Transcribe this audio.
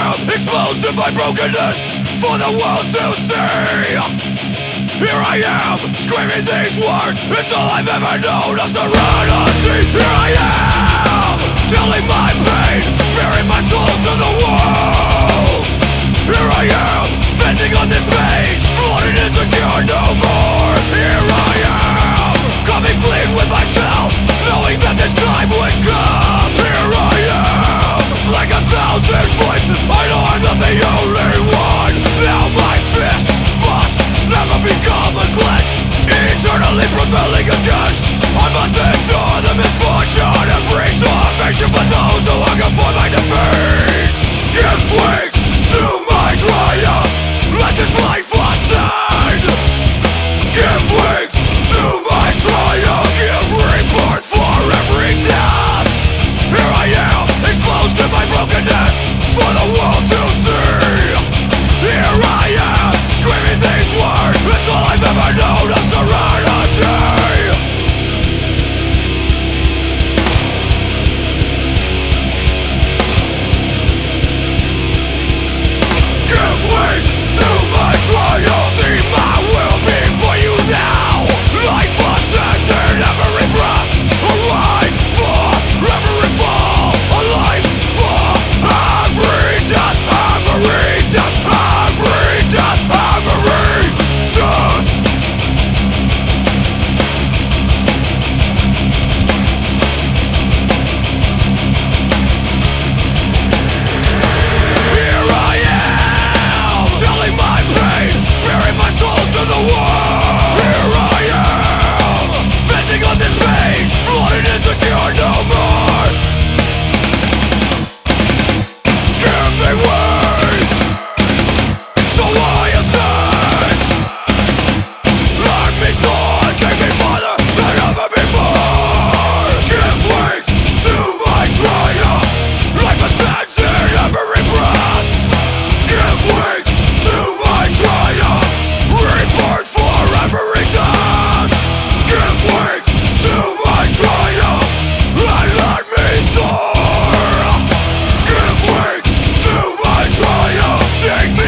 am exposed to my brokenness for the world to see. Here I am, screaming these words. It's all I've ever known of serenity. Here I am, telling my pain, bearing my soul to the world. Here I am, venting on this page, floating insecure no more. Here I am, coming clean with myself, knowing that this time would come. Here I am, like 1,000 voices, I know I'm not the only one. Now my fists must never become a glitch, eternally prevailing against. I must endure the misfortune and bring salvation for those who hunger for my defeat. Give wings to my triumph, let this life ascend. Give wings to my triumph, give rebirth for every death. Here I am, exposed to my brokenness for the world to see. Here I am, screaming these words. It's all I've ever known of serenity. Give wings to my triumph. See my will before you now. Life ascends in every breath. Arise for every fall. A life for every death. Every death. Every death. Every death. Here I am, telling my pain, bearing my soul to the world. Here I am, venting on this page, floating insecure no more. Give me words, so I ascend. Let me soar, take me farther than ever before. Give wings to my triumph, life ascends in every breath. Give wings to my triumph, rebirth for every death. Give wings to my triumph, and let me soar. Give wings to my triumph, take me